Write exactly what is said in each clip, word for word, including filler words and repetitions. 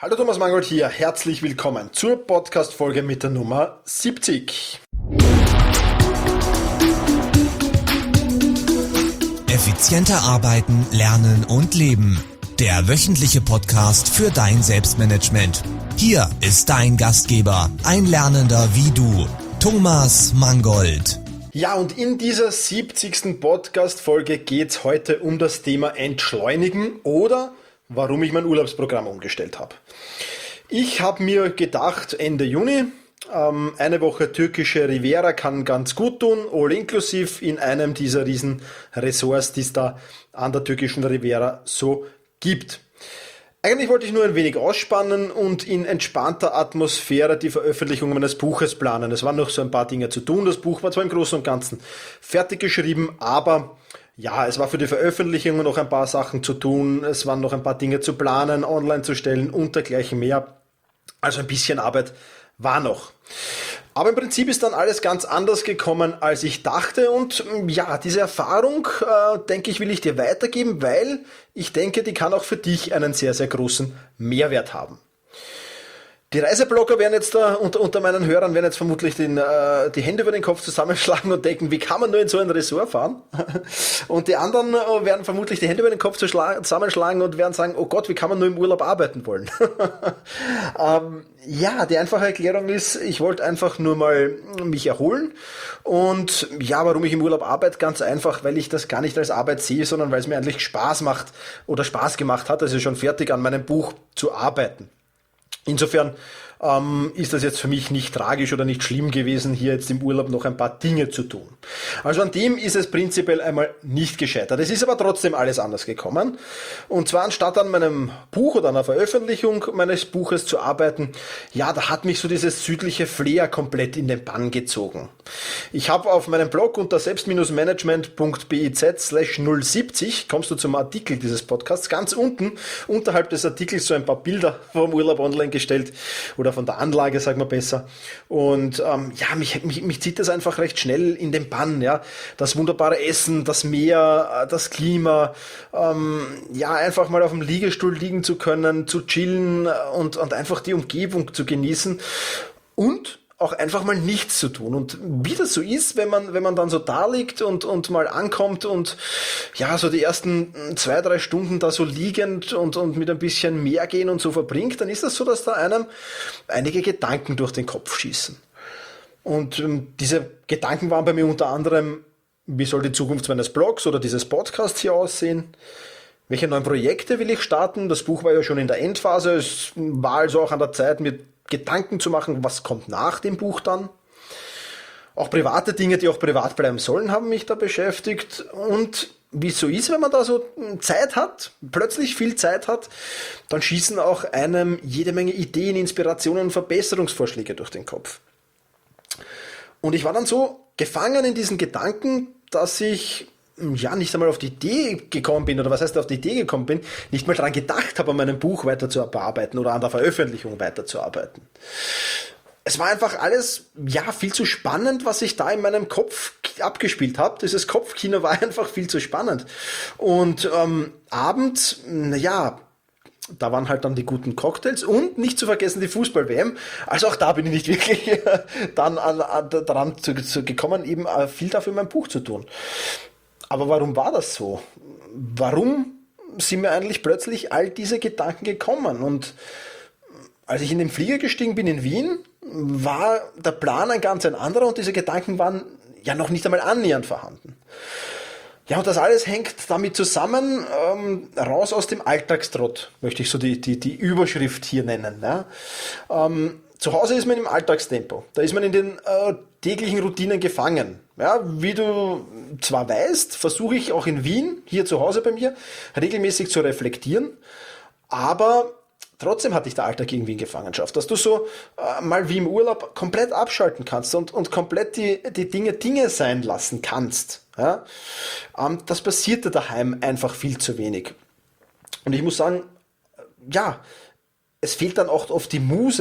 Hallo Thomas Mangold hier, herzlich willkommen zur Podcast-Folge mit der Nummer siebzig. Effizienter arbeiten, lernen und leben. Der wöchentliche Podcast für dein Selbstmanagement. Hier ist dein Gastgeber, ein Lernender wie du, Thomas Mangold. Ja, und in dieser siebzigsten Podcast-Folge geht es heute um das Thema Entschleunigen oder warum ich mein Urlaubsprogramm umgestellt habe. Ich habe mir gedacht, Ende Juni, ähm, eine Woche türkische Riviera kann ganz gut tun, all inclusive in einem dieser riesen Ressorts, die es da an der türkischen Riviera so gibt. Eigentlich wollte ich nur ein wenig ausspannen und in entspannter Atmosphäre die Veröffentlichung meines Buches planen. Es waren noch so ein paar Dinge zu tun. Das Buch war zwar im Großen und Ganzen fertig geschrieben, aber ja, es war für die Veröffentlichung noch ein paar Sachen zu tun. Es waren noch ein paar Dinge zu planen, online zu stellen und dergleichen mehr. Also ein bisschen Arbeit war noch. Aber im Prinzip ist dann alles ganz anders gekommen, als ich dachte. Und ja, diese Erfahrung, äh, denke ich, will ich dir weitergeben, weil ich denke, die kann auch für dich einen sehr, sehr großen Mehrwert haben. Die Reiseblogger werden jetzt da, unter, unter meinen Hörern werden jetzt vermutlich den, äh, die Hände über den Kopf zusammenschlagen und denken, wie kann man nur in so ein Ressort fahren? Und die anderen äh, werden vermutlich die Hände über den Kopf zusammenschlagen und werden sagen, oh Gott, wie kann man nur im Urlaub arbeiten wollen? ähm, ja, die einfache Erklärung ist, ich wollte einfach nur mal mich erholen. Und ja, warum ich im Urlaub arbeite? Ganz einfach, weil ich das gar nicht als Arbeit sehe, sondern weil es mir eigentlich Spaß macht oder Spaß gemacht hat, also schon fertig an meinem Buch zu arbeiten. Insofern ähm, ist das jetzt für mich nicht tragisch oder nicht schlimm gewesen, hier jetzt im Urlaub noch ein paar Dinge zu tun. Also an dem ist es prinzipiell einmal nicht gescheitert. Es ist aber trotzdem alles anders gekommen. Und zwar anstatt an meinem Buch oder an der Veröffentlichung meines Buches zu arbeiten, ja, da hat mich so dieses südliche Flair komplett in den Bann gezogen. Ich habe auf meinem Blog unter selbst-management punkt biz slash null siebzig kommst du zum Artikel dieses Podcasts. Ganz unten, unterhalb des Artikels, so ein paar Bilder vom Urlaub online gestellt oder von der Anlage, sagen wir besser. Und ähm, ja, mich, mich, mich zieht das einfach recht schnell in den Bann. Ja, das wunderbare Essen, das Meer, das Klima, ähm, ja, einfach mal auf dem Liegestuhl liegen zu können, zu chillen und, und einfach die Umgebung zu genießen und auch einfach mal nichts zu tun. Und wie das so ist, wenn man, wenn man dann so da liegt und, und mal ankommt und ja, so die ersten zwei, drei Stunden da so liegend und, und mit ein bisschen mehr gehen und so verbringt, dann ist das so, dass da einem einige Gedanken durch den Kopf schießen. Und ähm, diese Gedanken waren bei mir unter anderem, wie soll die Zukunft meines Blogs oder dieses Podcasts hier aussehen? Welche neuen Projekte will ich starten? Das Buch war ja schon in der Endphase. Es war also auch an der Zeit, mir Gedanken zu machen, was kommt nach dem Buch dann. Auch private Dinge, die auch privat bleiben sollen, haben mich da beschäftigt. Und wie es so ist, wenn man da so Zeit hat, plötzlich viel Zeit hat, dann schießen auch einem jede Menge Ideen, Inspirationen und Verbesserungsvorschläge durch den Kopf. Und ich war dann so gefangen in diesen Gedanken, dass ich ja nicht einmal auf die Idee gekommen bin, oder was heißt auf die Idee gekommen bin, nicht mal daran gedacht habe, an meinem Buch weiterzuarbeiten oder an der Veröffentlichung weiterzuarbeiten. Es war einfach alles, ja, viel zu spannend, was sich da in meinem Kopf abgespielt hat. Dieses Kopfkino war einfach viel zu spannend. Und ähm, abends, naja, da waren halt dann die guten Cocktails und nicht zu vergessen die Fußball-W M. Also auch da bin ich nicht wirklich dann an, an, daran zu, zu gekommen, eben viel dafür in meinem Buch zu tun. Aber warum war das so? Warum sind mir eigentlich plötzlich all diese Gedanken gekommen? Und als ich in den Flieger gestiegen bin in Wien, war der Plan ein ganz ein anderer und diese Gedanken waren ja noch nicht einmal annähernd vorhanden. Ja, und das alles hängt damit zusammen, ähm, raus aus dem Alltagstrott, möchte ich so die, die, die Überschrift hier nennen. Ja? Ähm, zu Hause ist man im Alltagstempo, da ist man in den äh, täglichen Routinen gefangen. Ja, wie du zwar weißt, versuche ich auch in Wien, hier zu Hause bei mir, regelmäßig zu reflektieren, aber trotzdem hatte ich der Alltag irgendwie in Gefangenschaft, dass du so äh, mal wie im Urlaub komplett abschalten kannst und, und komplett die, die Dinge Dinge sein lassen kannst. Ja? Ähm, das passierte daheim einfach viel zu wenig. Und ich muss sagen, ja, es fehlt dann auch oft die Muse,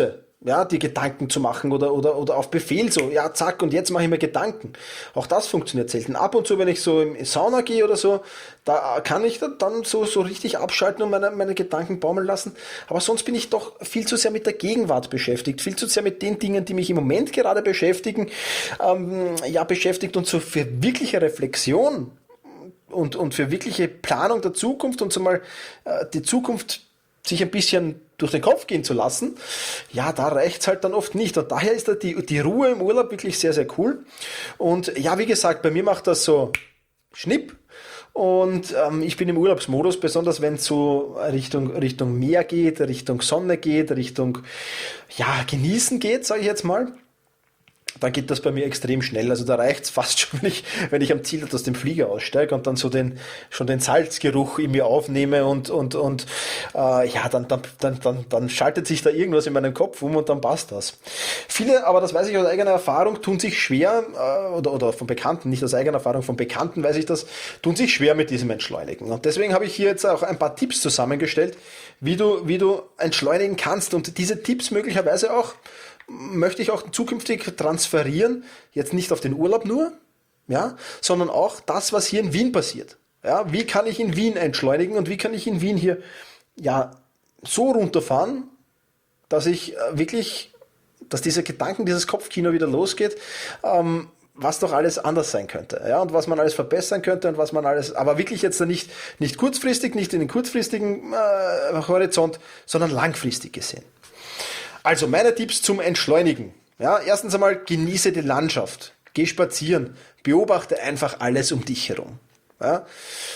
ja, die Gedanken zu machen oder, oder, oder auf Befehl so, ja, zack, und jetzt mache ich mir Gedanken. Auch das funktioniert selten. Ab und zu, wenn ich so im Sauna gehe oder so, da kann ich dann so, so richtig abschalten und meine, meine Gedanken baumeln lassen. Aber sonst bin ich doch viel zu sehr mit der Gegenwart beschäftigt, viel zu sehr mit den Dingen, die mich im Moment gerade beschäftigen, ähm, ja, beschäftigt und so für wirkliche Reflexion und, und für wirkliche Planung der Zukunft und so mal äh, die Zukunft sich ein bisschen durch den Kopf gehen zu lassen, ja, da reicht's halt dann oft nicht. Und daher ist da die, die Ruhe im Urlaub wirklich sehr, sehr cool. Und ja, wie gesagt, bei mir macht das so Schnipp. Und ähm, ich bin im Urlaubsmodus, besonders wenn es so Richtung, Richtung Meer geht, Richtung Sonne geht, Richtung, ja, Genießen geht, sage ich jetzt mal. Dann geht das bei mir extrem schnell. Also da reicht's fast schon, wenn ich, wenn ich am Ziel aus dem Flieger aussteige und dann so den, schon den Salzgeruch in mir aufnehme und, und, und, äh, ja, dann, dann, dann, dann, dann schaltet sich da irgendwas in meinem Kopf um und dann passt das. Viele, aber das weiß ich aus eigener Erfahrung, tun sich schwer, äh, oder, oder von Bekannten, nicht aus eigener Erfahrung, von Bekannten weiß ich das, tun sich schwer mit diesem Entschleunigen. Und deswegen habe ich hier jetzt auch ein paar Tipps zusammengestellt, wie du, wie du entschleunigen kannst und diese Tipps möglicherweise auch möchte ich auch zukünftig transferieren, jetzt nicht auf den Urlaub nur, ja, sondern auch das, was hier in Wien passiert. Ja, wie kann ich in Wien entschleunigen und wie kann ich in Wien hier, ja, so runterfahren, dass ich wirklich, dass diese Gedanken, dieses Kopfkino wieder losgeht, ähm, was doch alles anders sein könnte, ja, und was man alles verbessern könnte und was man alles, aber wirklich jetzt nicht, nicht kurzfristig, nicht in den kurzfristigen äh, Horizont, sondern langfristig gesehen. Also meine Tipps zum Entschleunigen. Ja, erstens einmal genieße die Landschaft. Geh spazieren. Beobachte einfach alles um dich herum. Ja,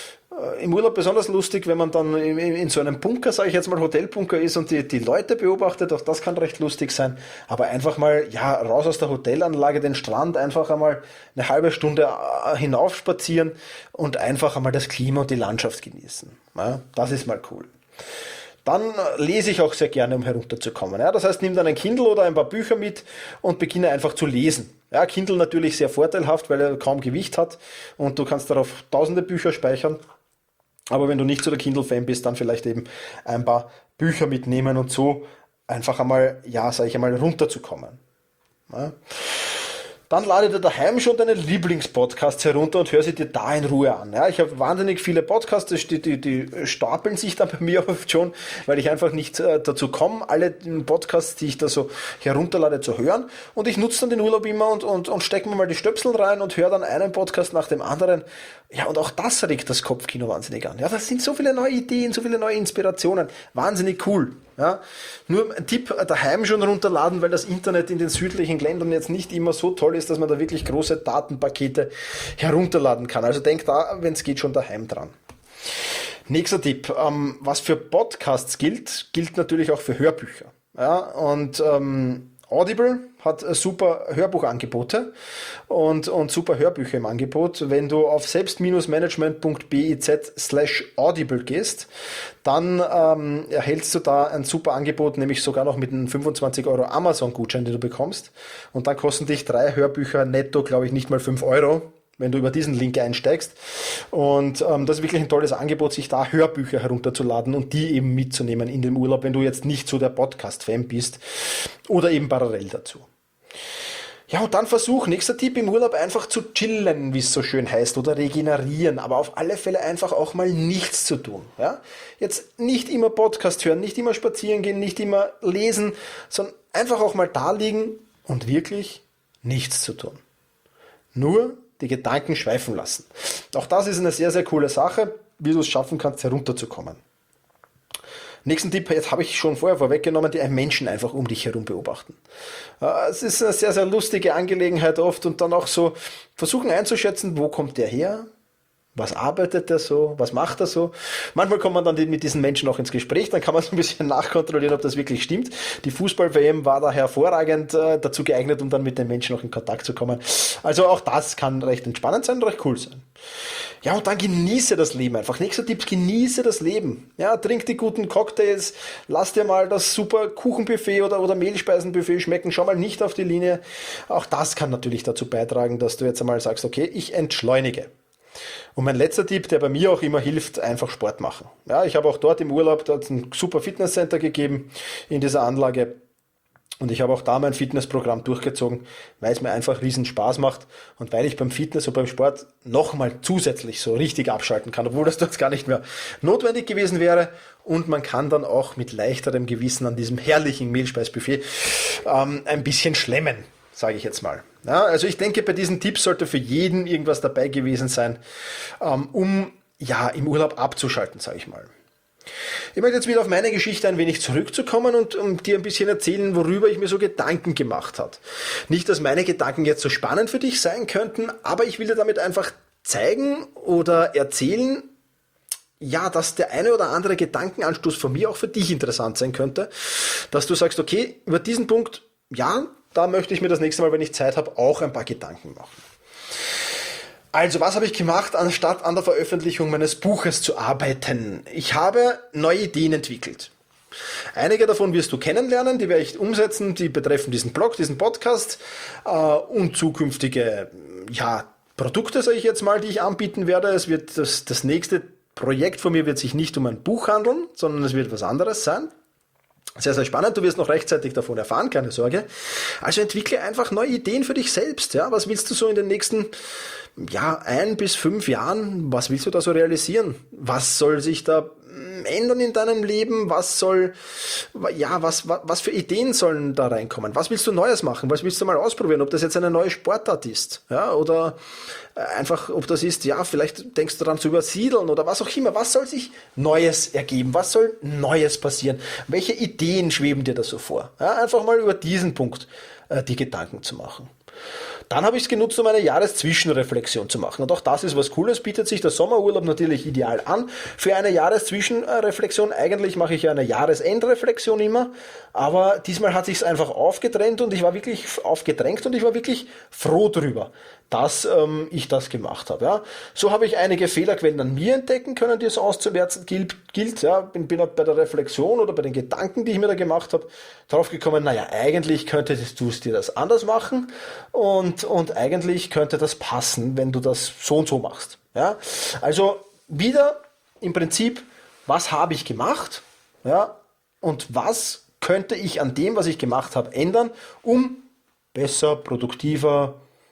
im Urlaub besonders lustig, wenn man dann in, in so einem Bunker, sage ich jetzt mal, Hotelbunker ist und die, die Leute beobachtet. Auch das kann recht lustig sein. Aber einfach mal, ja, raus aus der Hotelanlage, den Strand, einfach einmal eine halbe Stunde hinauf spazieren und einfach einmal das Klima und die Landschaft genießen. Ja, das ist mal cool. Dann lese ich auch sehr gerne, um herunterzukommen. Ja, das heißt, nimm dann ein Kindle oder ein paar Bücher mit und beginne einfach zu lesen. Ja, Kindle natürlich sehr vorteilhaft, weil er kaum Gewicht hat und du kannst darauf tausende Bücher speichern. Aber wenn du nicht so der Kindle-Fan bist, dann vielleicht eben ein paar Bücher mitnehmen und so einfach einmal, ja, sage ich einmal, runterzukommen. Ja. Dann lade dir daheim schon deine Lieblingspodcasts herunter und hör sie dir da in Ruhe an. Ja, ich habe wahnsinnig viele Podcasts, die, die, die stapeln sich dann bei mir oft schon, weil ich einfach nicht äh, dazu komme, alle Podcasts, die ich da so herunterlade, zu hören. Und ich nutze dann den Urlaub immer und, und, und stecke mir mal die Stöpsel rein und höre dann einen Podcast nach dem anderen. Ja, und auch das regt das Kopfkino wahnsinnig an. Ja, das sind so viele neue Ideen, so viele neue Inspirationen. Wahnsinnig cool. Ja, nur ein Tipp, daheim schon runterladen, weil das Internet in den südlichen Ländern jetzt nicht immer so toll ist, dass man da wirklich große Datenpakete herunterladen kann. Also denk da, wenn es geht, schon daheim dran. Nächster Tipp, ähm, was für Podcasts gilt, gilt natürlich auch für Hörbücher. Ja, und ähm, Audible hat super Hörbuchangebote und, und super Hörbücher im Angebot. Wenn du auf selbst-management.biz slash audible gehst, dann ähm, erhältst du da ein super Angebot, nämlich sogar noch mit einem fünfundzwanzig Euro Amazon-Gutschein, den du bekommst. Und dann kosten dich drei Hörbücher netto, glaube ich, nicht mal fünf Euro, wenn du über diesen Link einsteigst. Und ähm, das ist wirklich ein tolles Angebot, sich da Hörbücher herunterzuladen und die eben mitzunehmen in den Urlaub, wenn du jetzt nicht so der Podcast-Fan bist oder eben parallel dazu. Ja, und dann versuch, nächster Tipp, im Urlaub einfach zu chillen, wie es so schön heißt, oder regenerieren, aber auf alle Fälle einfach auch mal nichts zu tun. Ja? Jetzt nicht immer Podcast hören, nicht immer spazieren gehen, nicht immer lesen, sondern einfach auch mal da liegen und wirklich nichts zu tun. Nur die Gedanken schweifen lassen. Auch das ist eine sehr, sehr coole Sache, wie du es schaffen kannst, herunterzukommen. Nächsten Tipp, jetzt habe ich schon vorher vorweggenommen, die einen Menschen einfach um dich herum beobachten. Es ist eine sehr, sehr lustige Angelegenheit oft und dann auch so versuchen einzuschätzen, wo kommt der her? Was arbeitet der so? Was macht er so? Manchmal kommt man dann mit diesen Menschen auch ins Gespräch, dann kann man so ein bisschen nachkontrollieren, ob das wirklich stimmt. Die Fußball-W M war da hervorragend äh, dazu geeignet, um dann mit den Menschen noch in Kontakt zu kommen. Also auch das kann recht entspannend sein, recht cool sein. Ja, und dann genieße das Leben einfach. Nächster Tipp, genieße das Leben. Ja, trink die guten Cocktails, lass dir mal das super Kuchenbuffet oder, oder Mehlspeisenbuffet schmecken, schau mal nicht auf die Linie. Auch das kann natürlich dazu beitragen, dass du jetzt einmal sagst, okay, ich entschleunige. Und mein letzter Tipp, der bei mir auch immer hilft, einfach Sport machen. Ja, ich habe auch dort im Urlaub dort ein super Fitnesscenter gegeben in dieser Anlage. Und ich habe auch da mein Fitnessprogramm durchgezogen, weil es mir einfach riesen Spaß macht und weil ich beim Fitness und beim Sport nochmal zusätzlich so richtig abschalten kann, obwohl das dort gar nicht mehr notwendig gewesen wäre. Und man kann dann auch mit leichterem Gewissen an diesem herrlichen Mehlspeisbuffet ähm, ein bisschen schlemmen, sage ich jetzt mal. Ja, also ich denke, bei diesen Tipps sollte für jeden irgendwas dabei gewesen sein, ähm, um ja im Urlaub abzuschalten, sage ich mal. Ich möchte jetzt wieder auf meine Geschichte ein wenig zurückzukommen und um dir ein bisschen erzählen, worüber ich mir so Gedanken gemacht habe. Nicht, dass meine Gedanken jetzt so spannend für dich sein könnten, aber ich will dir damit einfach zeigen oder erzählen, ja, dass der eine oder andere Gedankenanstoß von mir auch für dich interessant sein könnte, dass du sagst, okay, über diesen Punkt, ja, da möchte ich mir das nächste Mal, wenn ich Zeit habe, auch ein paar Gedanken machen. Also, was habe ich gemacht, anstatt an der Veröffentlichung meines Buches zu arbeiten? Ich habe neue Ideen entwickelt. Einige davon wirst du kennenlernen, die werde ich umsetzen, die betreffen diesen Blog, diesen Podcast äh, und zukünftige ja, Produkte, sage ich jetzt mal, die ich anbieten werde. Es wird das, das nächste Projekt von mir wird sich nicht um ein Buch handeln, sondern es wird was anderes sein. Sehr, sehr spannend. Du wirst noch rechtzeitig davon erfahren, keine Sorge. Also entwickle einfach neue Ideen für dich selbst. Ja, was willst du so in den nächsten ja, ein bis fünf Jahren? Was willst du da so realisieren? Was soll sich da ändern in deinem Leben? Was soll, ja, was, was, was für Ideen sollen da reinkommen? Was willst du Neues machen? Was willst du mal ausprobieren? Ob das jetzt eine neue Sportart ist, ja, oder einfach, ob das ist, ja, vielleicht denkst du daran zu übersiedeln oder was auch immer. Was soll sich Neues ergeben? Was soll Neues passieren? Welche Ideen schweben dir da so vor? Ja, einfach mal über diesen Punkt äh, die Gedanken zu machen. Dann habe ich es genutzt, um eine Jahreszwischenreflexion zu machen. Und auch das ist was Cooles, bietet sich der Sommerurlaub natürlich ideal an für eine Jahreszwischenreflexion. Eigentlich mache ich ja eine Jahresendreflexion immer, aber diesmal hat sich es einfach aufgedrängt und ich war wirklich aufgedrängt und ich war wirklich froh drüber, dass ähm, ich das gemacht habe. Ja. So habe ich einige Fehlerquellen an mir entdecken können, die es auszuwerten gilt. gilt ja. Bin, bin bei der Reflexion oder bei den Gedanken, die ich mir da gemacht habe, drauf gekommen, naja, eigentlich könntest du es dir das anders machen und, und eigentlich könnte das passen, wenn du das so und so machst. Ja. Also wieder im Prinzip, was habe ich gemacht, ja, und was könnte ich an dem, was ich gemacht habe, ändern, um besser, produktiver,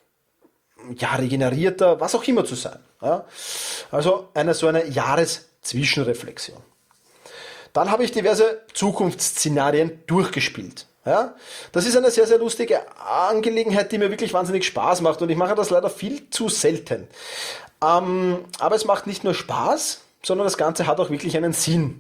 ja, regenerierter, was auch immer zu sein. Ja? Also eine so eine Jahreszwischenreflexion. Dann habe ich diverse Zukunftsszenarien durchgespielt. Ja? Das ist eine sehr, sehr lustige Angelegenheit, die mir wirklich wahnsinnig Spaß macht und ich mache das leider viel zu selten. Ähm, aber es macht nicht nur Spaß, sondern das Ganze hat auch wirklich einen Sinn.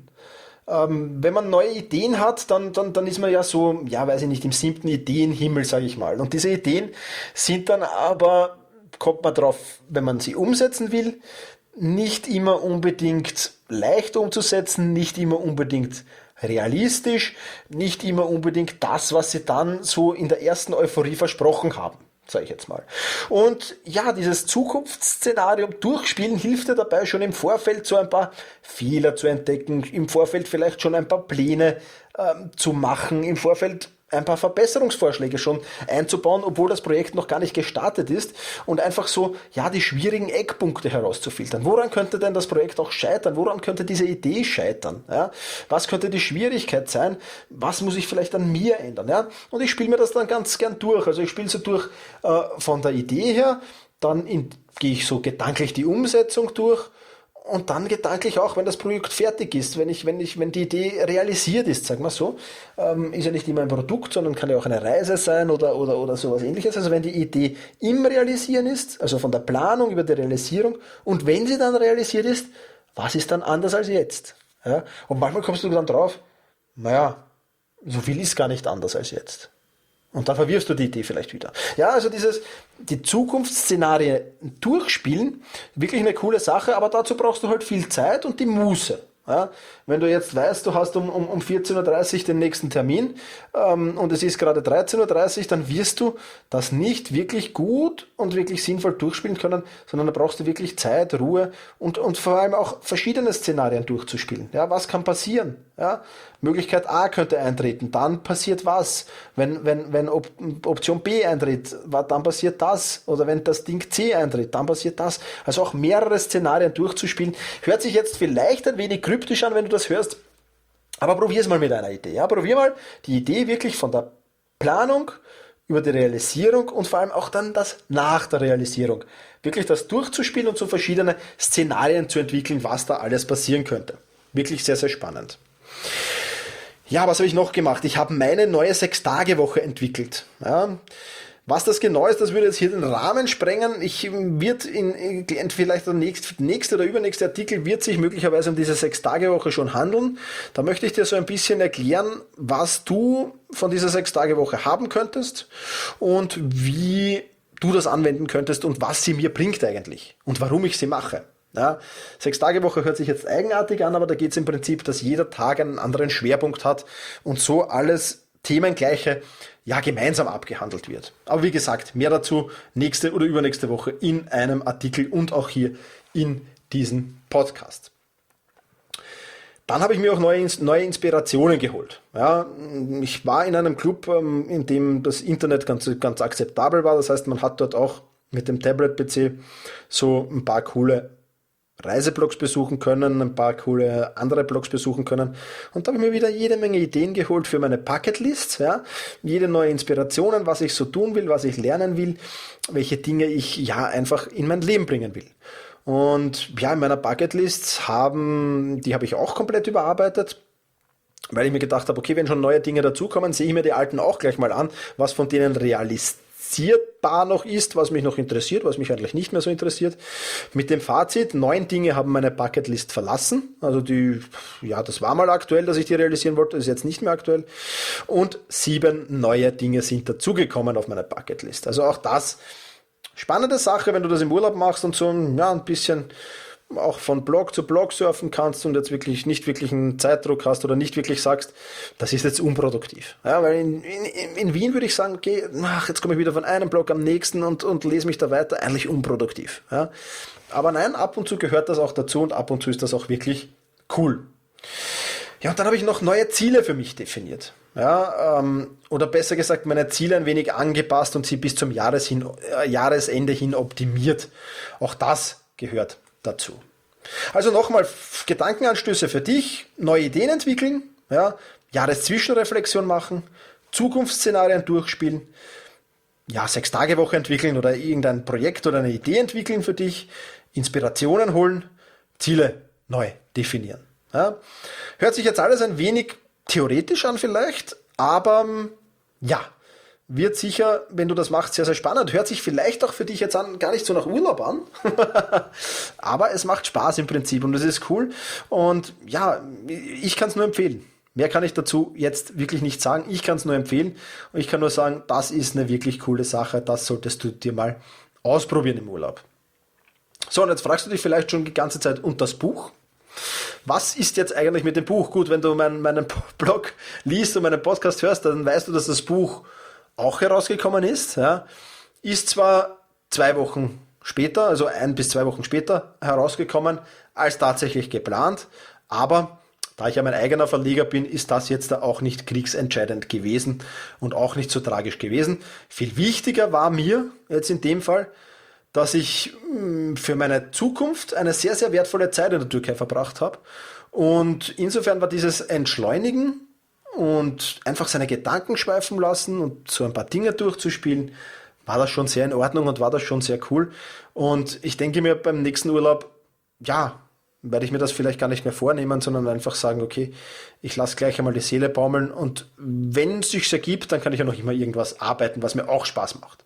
Ähm, wenn man neue Ideen hat, dann, dann, dann ist man ja so, ja, weiß ich nicht, im siebten Ideenhimmel, sage ich mal. Und diese Ideen sind dann aber, kommt man drauf, wenn man sie umsetzen will, nicht immer unbedingt leicht umzusetzen, nicht immer unbedingt realistisch, nicht immer unbedingt das, was sie dann so in der ersten Euphorie versprochen haben, sage ich jetzt mal. Und ja, dieses Zukunftsszenario durchspielen hilft dir dabei, schon im Vorfeld so ein paar Fehler zu entdecken, im Vorfeld vielleicht schon ein paar Pläne ähm, zu machen, im Vorfeld ein paar Verbesserungsvorschläge schon einzubauen, obwohl das Projekt noch gar nicht gestartet ist und einfach so, ja, die schwierigen Eckpunkte herauszufiltern. Woran könnte denn das Projekt auch scheitern? Woran könnte diese Idee scheitern? Ja? Was könnte die Schwierigkeit sein? Was muss ich vielleicht an mir ändern? Ja? Und ich spiele mir das dann ganz gern durch. Also ich spiele so durch äh, von der Idee her, dann in, gehe ich so gedanklich die Umsetzung durch und dann gedanklich auch, wenn das Projekt fertig ist, wenn ich, wenn ich, wenn die Idee realisiert ist, sag mal so, ähm, ist ja nicht immer ein Produkt, sondern kann ja auch eine Reise sein oder, oder, oder sowas ähnliches. Also wenn die Idee im Realisieren ist, also von der Planung über die Realisierung und wenn sie dann realisiert ist, was ist dann anders als jetzt? Ja? Und manchmal kommst du dann drauf, naja, so viel ist gar nicht anders als jetzt. Und dann verwirfst du die Idee vielleicht wieder. Ja, also dieses, die Zukunftsszenarien durchspielen, wirklich eine coole Sache, aber dazu brauchst du halt viel Zeit und die Muße. Ja, wenn du jetzt weißt, du hast um, um, um vierzehn Uhr dreißig den nächsten Termin ähm, und es ist gerade dreizehn Uhr dreißig, dann wirst du das nicht wirklich gut und wirklich sinnvoll durchspielen können, sondern da brauchst du wirklich Zeit, Ruhe und, und vor allem auch verschiedene Szenarien durchzuspielen. Ja, was kann passieren? Ja, Möglichkeit A könnte eintreten, dann passiert was. Wenn, wenn, wenn Op- Option B eintritt, dann passiert das. Oder wenn das Ding C eintritt, dann passiert das. Also auch mehrere Szenarien durchzuspielen. Hört sich jetzt vielleicht ein wenig kryptisch an, wenn du das hörst, aber probier es mal mit einer Idee. Ja? Probier mal die Idee wirklich von der Planung, über die Realisierung und vor allem auch dann das nach der Realisierung. Wirklich das durchzuspielen und so verschiedene Szenarien zu entwickeln, was da alles passieren könnte. Wirklich sehr, sehr spannend. Ja, was habe ich noch gemacht? Ich habe meine neue Sechs-Tage-Woche entwickelt. Ja, was das genau ist, das würde jetzt hier den Rahmen sprengen. Ich wird in, in vielleicht der nächste, nächste oder übernächste Artikel wird sich möglicherweise um diese Sechs-Tage-Woche schon handeln. Da möchte ich dir so ein bisschen erklären, was du von dieser Sechs-Tage-Woche haben könntest und wie du das anwenden könntest und was sie mir bringt eigentlich und warum ich sie mache. Ja, Sechs-Tage-Woche hört sich jetzt eigenartig an, aber da geht es im Prinzip, dass jeder Tag einen anderen Schwerpunkt hat und so alles Themengleiche ja gemeinsam abgehandelt wird. Aber wie gesagt, mehr dazu nächste oder übernächste Woche in einem Artikel und auch hier in diesem Podcast. Dann habe ich mir auch neue, neue Inspirationen geholt. Ja, ich war in einem Club, in dem das Internet ganz, ganz akzeptabel war. Das heißt, man hat dort auch mit dem Tablet-P C so ein paar coole Reiseblogs besuchen können, ein paar coole andere Blogs besuchen können. Und da habe ich mir wieder jede Menge Ideen geholt für meine Bucketlist, ja, jede neue Inspirationen, was ich so tun will, was ich lernen will, welche Dinge ich ja einfach in mein Leben bringen will. Und ja, in meiner Bucketlist haben, die habe ich auch komplett überarbeitet, weil ich mir gedacht habe, okay, wenn schon neue Dinge dazukommen, sehe ich mir die alten auch gleich mal an, was von denen realisiert noch ist, was mich noch interessiert, was mich eigentlich nicht mehr so interessiert. Mit dem Fazit, neun Dinge haben meine Bucketlist verlassen. Also die, ja, das war mal aktuell, dass ich die realisieren wollte, ist jetzt nicht mehr aktuell. Und sieben neue Dinge sind dazugekommen auf meiner Bucketlist. Also auch das, spannende Sache, wenn du das im Urlaub machst und so, ja, ein bisschen auch von Blog zu Blog surfen kannst und jetzt wirklich nicht wirklich einen Zeitdruck hast oder nicht wirklich sagst, das ist jetzt unproduktiv. Ja, weil in, in, in Wien würde ich sagen, okay, ach, jetzt komme ich wieder von einem Blog am nächsten und, und lese mich da weiter, eigentlich unproduktiv. Ja. Aber nein, ab und zu gehört das auch dazu und ab und zu ist das auch wirklich cool. Ja, und dann habe ich noch neue Ziele für mich definiert. Ja, ähm, oder besser gesagt, meine Ziele ein wenig angepasst und sie bis zum Jahres hin, äh, Jahresende hin optimiert. Auch das gehört dazu. Also nochmal Gedankenanstöße für dich, neue Ideen entwickeln, ja, Jahreszwischenreflexion machen, Zukunftsszenarien durchspielen, ja, Sechs-Tage-Woche entwickeln oder irgendein Projekt oder eine Idee entwickeln für dich, Inspirationen holen, Ziele neu definieren. Ja. Hört sich jetzt alles ein wenig theoretisch an vielleicht, aber ja, wird sicher, wenn du das machst, sehr, sehr spannend. Hört sich vielleicht auch für dich jetzt an, gar nicht so nach Urlaub an, aber es macht Spaß im Prinzip und es ist cool und ja, ich kann es nur empfehlen. Mehr kann ich dazu jetzt wirklich nicht sagen. Ich kann es nur empfehlen und ich kann nur sagen, das ist eine wirklich coole Sache. Das solltest du dir mal ausprobieren im Urlaub. So, und jetzt fragst du dich vielleicht schon die ganze Zeit, und das Buch? Was ist jetzt eigentlich mit dem Buch? Gut, wenn du meinen, meinen Blog liest und meinen Podcast hörst, dann weißt du, dass das Buch auch herausgekommen ist. Ja. Ist zwar zwei Wochen später, also ein bis zwei Wochen später herausgekommen, als tatsächlich geplant, aber da ich ja mein eigener Verleger bin, ist das jetzt auch nicht kriegsentscheidend gewesen und auch nicht so tragisch gewesen. Viel wichtiger war mir jetzt in dem Fall, dass ich für meine Zukunft eine sehr, sehr wertvolle Zeit in der Türkei verbracht habe. Und insofern war dieses Entschleunigen und einfach seine Gedanken schweifen lassen und so ein paar Dinge durchzuspielen, war das schon sehr in Ordnung und war das schon sehr cool. Und ich denke mir beim nächsten Urlaub, ja, werde ich mir das vielleicht gar nicht mehr vornehmen, sondern einfach sagen, okay, ich lasse gleich einmal die Seele baumeln und wenn es sich ergibt, dann kann ich ja noch immer irgendwas arbeiten, was mir auch Spaß macht.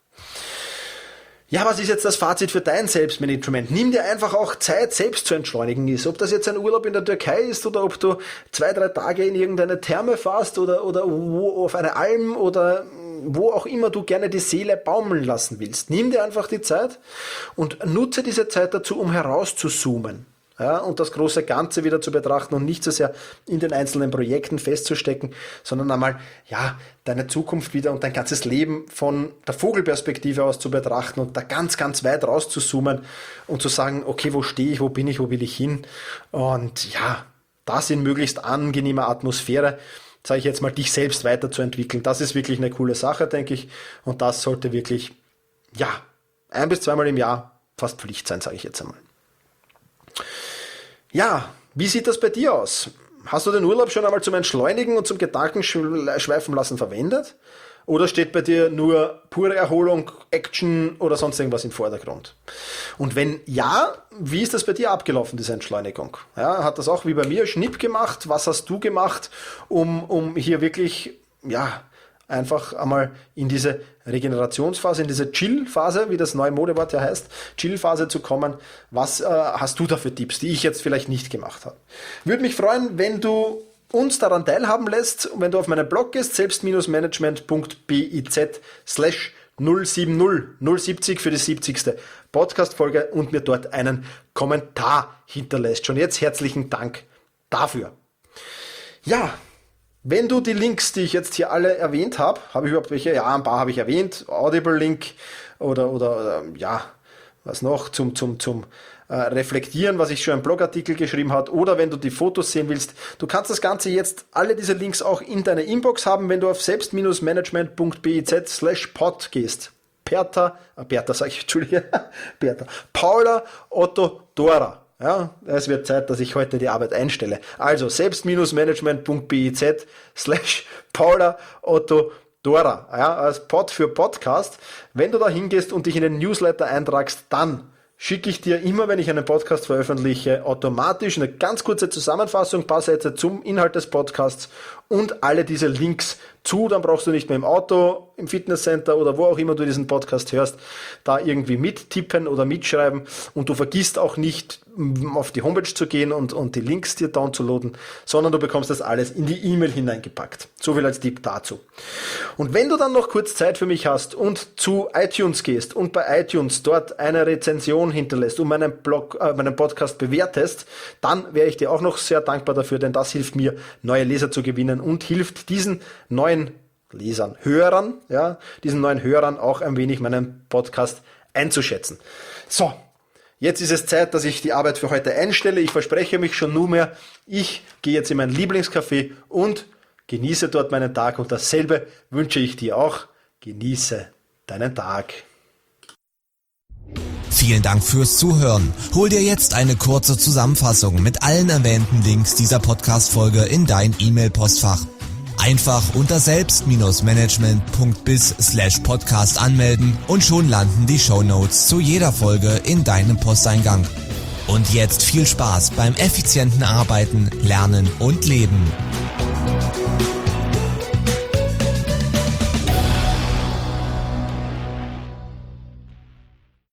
Ja, was ist jetzt das Fazit für dein Selbstmanagement? Nimm dir einfach auch Zeit, selbst zu entschleunigen ist. Ob das jetzt ein Urlaub in der Türkei ist oder ob du zwei, drei Tage in irgendeine Therme fährst oder, oder wo auf eine Alm oder wo auch immer du gerne die Seele baumeln lassen willst. Nimm dir einfach die Zeit und nutze diese Zeit dazu, um herauszuzoomen. Ja, und das große Ganze wieder zu betrachten und nicht so sehr in den einzelnen Projekten festzustecken, sondern einmal, ja, deine Zukunft wieder und dein ganzes Leben von der Vogelperspektive aus zu betrachten und da ganz, ganz weit rauszuzoomen und zu sagen, okay, wo stehe ich, wo bin ich, wo will ich hin? Und ja, das in möglichst angenehmer Atmosphäre, sage ich jetzt mal, dich selbst weiterzuentwickeln. Das ist wirklich eine coole Sache, denke ich. Und das sollte wirklich, ja, ein bis zweimal im Jahr fast Pflicht sein, sage ich jetzt einmal. Ja, wie sieht das bei dir aus? Hast du den Urlaub schon einmal zum Entschleunigen und zum Gedankenschweifen lassen verwendet? Oder steht bei dir nur pure Erholung, Action oder sonst irgendwas im Vordergrund? Und wenn ja, wie ist das bei dir abgelaufen, diese Entschleunigung? Ja, hat das auch wie bei mir Schnipp gemacht? Was hast du gemacht, um, um hier wirklich, ja, einfach einmal in diese Regenerationsphase, in diese Chill-Phase, wie das neue Modewort ja heißt, Chill-Phase zu kommen? Was äh, hast du da für Tipps, die ich jetzt vielleicht nicht gemacht habe? Würde mich freuen, wenn du uns daran teilhaben lässt, und wenn du auf meinen Blog gehst, selbst-management punkt biz slash null sieben null, null siebzig für die siebzigste Podcast-Folge und mir dort einen Kommentar hinterlässt. Schon jetzt herzlichen Dank dafür. Ja, wenn du die Links, die ich jetzt hier alle erwähnt habe, habe ich überhaupt welche? Ja, ein paar habe ich erwähnt. Audible-Link oder, oder, oder ja, was noch zum, zum, zum äh, Reflektieren, was ich schon im Blogartikel geschrieben habe. Oder wenn du die Fotos sehen willst, du kannst das Ganze jetzt, alle diese Links auch in deiner Inbox haben, wenn du auf selbst-management punkt biz slash pod gehst. Bertha, äh, Bertha sag ich, Entschuldige, Bertha, Paula, Otto, Dora. Ja, es wird Zeit, dass ich heute die Arbeit einstelle. Also selbst-management punkt biz slash Paula Otto Dora. Ja, als Pod für Podcast. Wenn du da hingehst und dich in den Newsletter eintragst, dann schicke ich dir immer, wenn ich einen Podcast veröffentliche, automatisch eine ganz kurze Zusammenfassung, ein paar Sätze zum Inhalt des Podcasts und alle diese Links zu. Dann brauchst du nicht mehr im Auto, im Fitnesscenter oder wo auch immer du diesen Podcast hörst, da irgendwie mittippen oder mitschreiben, und du vergisst auch nicht, auf die Homepage zu gehen und, und die Links dir downzuladen, sondern du bekommst das alles in die E-Mail hineingepackt. So viel als Tipp dazu. Und wenn du dann noch kurz Zeit für mich hast und zu iTunes gehst und bei iTunes dort eine Rezension hinterlässt und meinen Blog, äh, meinen Podcast bewertest, dann wäre ich dir auch noch sehr dankbar dafür, denn das hilft mir, neue Leser zu gewinnen und hilft diesen neuen Lesern, Hörern, ja, diesen neuen Hörern auch ein wenig meinen Podcast einzuschätzen. So, jetzt ist es Zeit, dass ich die Arbeit für heute einstelle. Ich verspreche mich schon nunmehr, ich gehe jetzt in mein Lieblingscafé und genieße dort meinen Tag, und dasselbe wünsche ich dir auch. Genieße deinen Tag. Vielen Dank fürs Zuhören. Hol dir jetzt eine kurze Zusammenfassung mit allen erwähnten Links dieser Podcast-Folge in dein E-Mail-Postfach. Einfach unter selbst-management punkt biz slash podcast anmelden und schon landen die Shownotes zu jeder Folge in deinem Posteingang. Und jetzt viel Spaß beim effizienten Arbeiten, Lernen und Leben.